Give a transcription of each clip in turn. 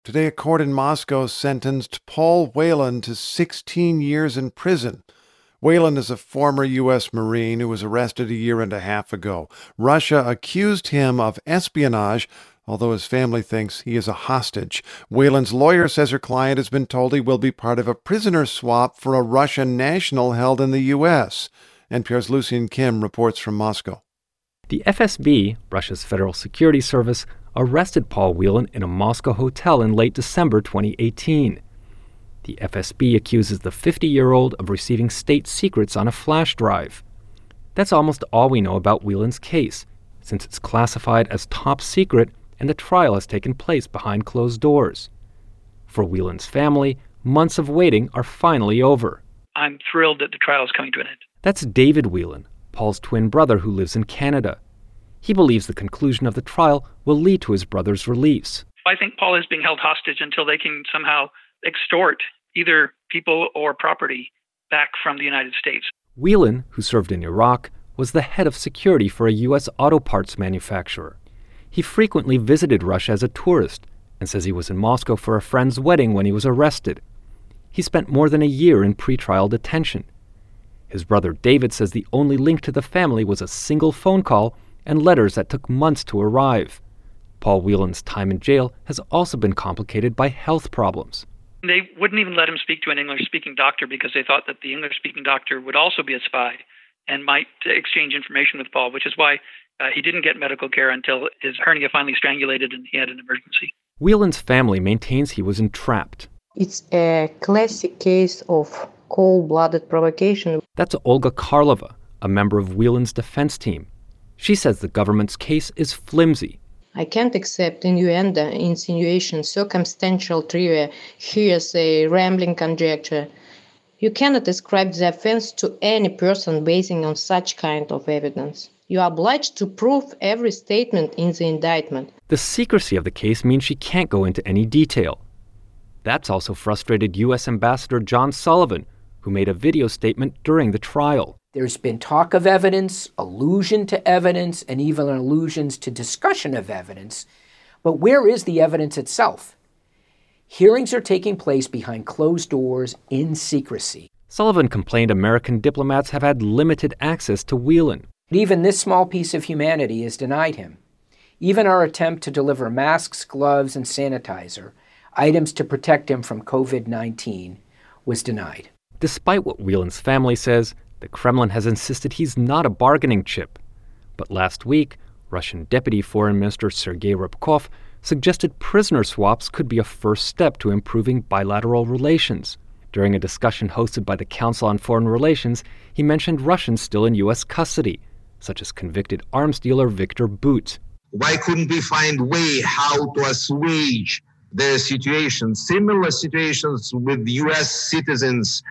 Today, a court in Moscow sentenced Paul Whelan to 16 years in prison. Whelan is a former U.S. Marine who was arrested a year and a half ago. Russia accused him of espionage, although his family thinks he is a hostage. Whelan's lawyer says her client has been told he will be part of a prisoner swap for a Russian national held in the U.S. NPR's Lucian Kim reports from Moscow. The FSB, Russia's Federal Security Service, arrested Paul Whelan in a Moscow hotel in late December 2018. The FSB accuses the 50-year-old of receiving state secrets on a flash drive. That's almost all we know about Whelan's case, since it's classified as top secret and the trial has taken place behind closed doors. For Whelan's family, months of waiting are finally over. I'm thrilled that the trial is coming to an end. That's David Whelan, Paul's twin brother who lives in Canada. He believes the conclusion of the trial will lead to his brother's release. I think Paul is being held hostage until they can somehow extort either people or property back from the United States. Whelan, who served in Iraq, was the head of security for a U.S. auto parts manufacturer. He frequently visited Russia as a tourist and says he was in Moscow for a friend's wedding when he was arrested. He spent more than a year in pretrial detention. His brother David says the only link to the family was a single phone call and letters that took months to arrive. Paul Whelan's time in jail has also been complicated by health problems. They wouldn't even let him speak to an English-speaking doctor because they thought that the English-speaking doctor would also be a spy and might exchange information with Paul, which is why he didn't get medical care until his hernia finally strangulated and he had an emergency. Whelan's family maintains he was entrapped. It's a classic case of cold-blooded provocation. That's Olga Karlova, a member of Whelan's defense team. She says the government's case is flimsy. I can't accept innuendo, insinuation, circumstantial trivia, hearsay, rambling conjecture. You cannot ascribe the offense to any person basing on such kind of evidence. You are obliged to prove every statement in the indictment. The secrecy of the case means she can't go into any detail. That's also frustrated U.S. Ambassador John Sullivan, who made a video statement during the trial. There's been talk of evidence, allusion to evidence, and even allusions to discussion of evidence. But where is the evidence itself? Hearings are taking place behind closed doors in secrecy. Sullivan complained American diplomats have had limited access to Whelan. Even this small piece of humanity is denied him. Even our attempt to deliver masks, gloves, and sanitizer, items to protect him from COVID-19, was denied. Despite what Whelan's family says, the Kremlin has insisted he's not a bargaining chip. But last week, Russian Deputy Foreign Minister Sergei Ryabkov suggested prisoner swaps could be a first step to improving bilateral relations. During a discussion hosted by the Council on Foreign Relations, he mentioned Russians still in U.S. custody, such as convicted arms dealer Viktor Bout. Why couldn't we find a way how to assuage their situation? Similar situations with U.S. citizens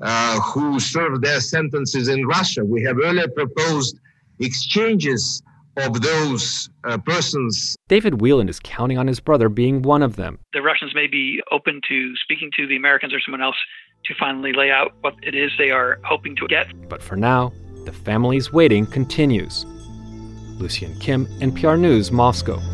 who serve their sentences in Russia. We have earlier proposed exchanges of those persons. David Whelan is counting on his brother being one of them. The Russians may be open to speaking to the Americans or someone else to finally lay out what it is they are hoping to get. But for now, the family's waiting continues. Lucian Kim, NPR News, Moscow.